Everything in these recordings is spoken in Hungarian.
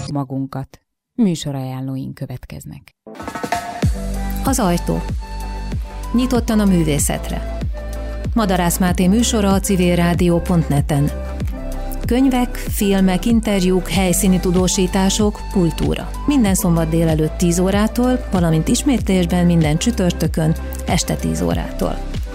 magunkat. Műsorajánlóink következnek. Az ajtó. Nyitottan a művészetre. Madarász Máté műsora a civilrádió.net-en. Könyvek, filmek, interjúk, helyszíni tudósítások, kultúra. Minden szombat délelőtt 10 órától, valamint ismétlésben minden csütörtökön este 10 órától.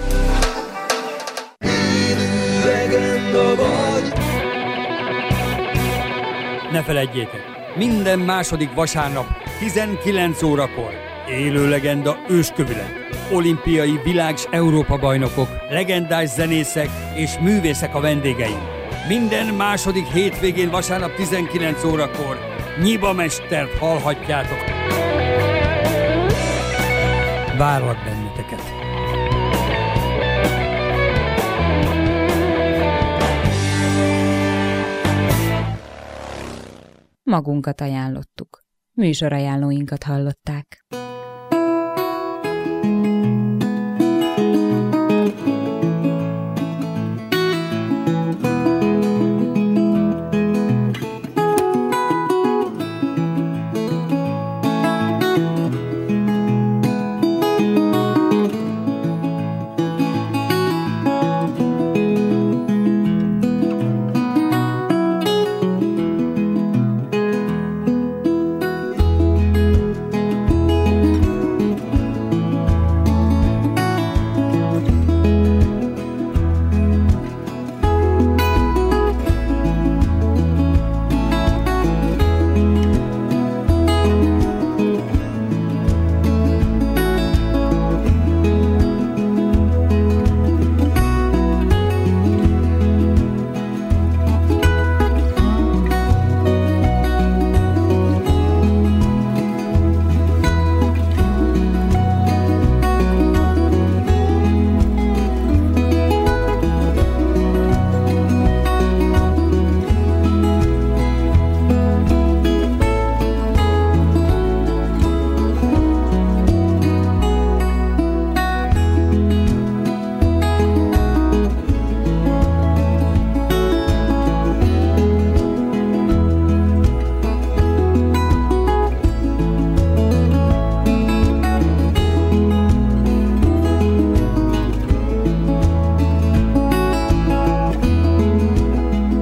Ne feledjétek, minden második vasárnap 19 órakor élő legenda őskövület. Olimpiai világ- s Európa-bajnokok, legendás zenészek és művészek a vendégeim. Minden második hétvégén vasárnap 19 órakor Nyiba Mestert hallhatjátok. Várlak benneteket! Magunkat ajánlottuk. Műsorajánlóinkat hallották.